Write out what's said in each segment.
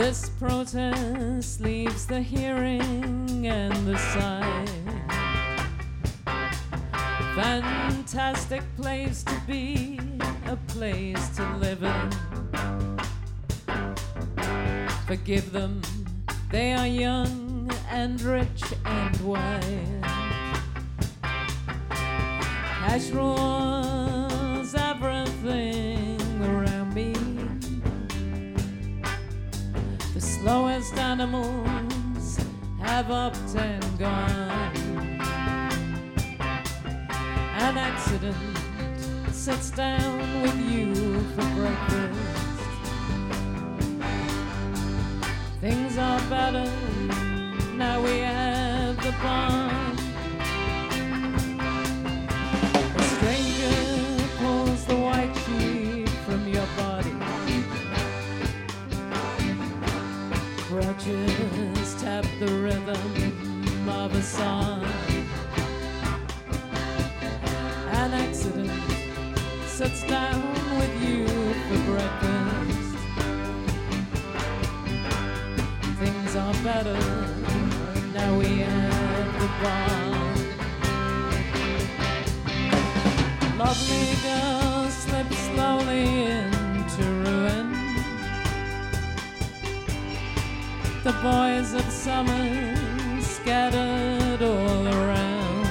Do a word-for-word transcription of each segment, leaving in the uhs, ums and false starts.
This protest leaves the hearing and the sight. Fantastic place to be, a place to live in. Forgive them, they are young and rich and white. Cash rules everything around me. The slowest animals have upped and gone. An accident sits down with you for breakfast. Things are better, now we have the bond. A stranger pulls the white sheet from your body. Crutches tap the rhythm of a song. An accident sits down with you for breakfast. Things are better, now we have the bond. Lovely girl slips slowly into ruin. The boys of summer scattered all around.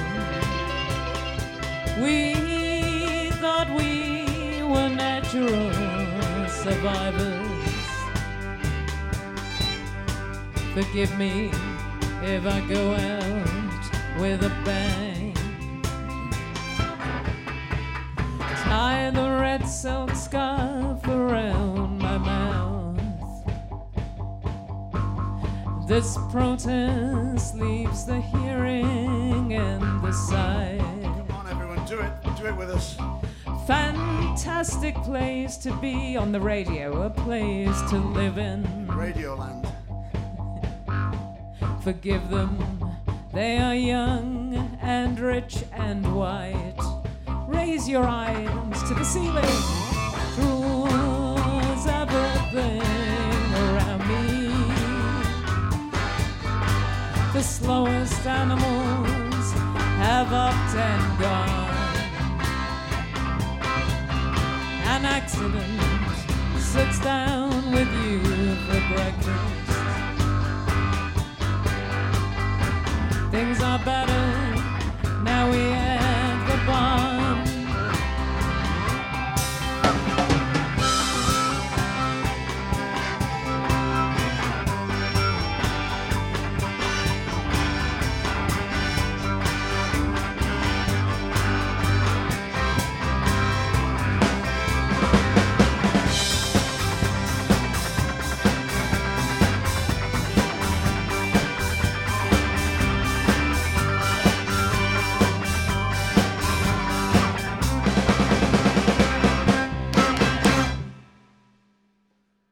We thought we were natural survivors. Forgive me if I go out with a bang. Tie the red silk scarf around my mouth. This protest leaves the hearing and the sight. Come on, everyone, do it. Do it with us. Fantastic place to be on the radio, a place to live in. Radioland. Forgive them, they are young and rich and white. Raise your eyes to the ceiling. Rules everything around me. The slowest animals have upped and gone. An accident sits down with you for breakfast. Things are better,